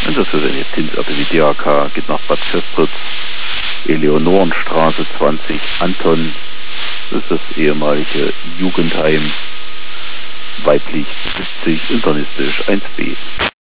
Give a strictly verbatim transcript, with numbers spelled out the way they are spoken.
Und das ist eine Zinserbe wie D A K, geht nach Bad Köstritz, Eleonorenstraße zwanzig, Anton. Das ist das ehemalige Jugendheim, weiblich siebzig, internistisch eins b.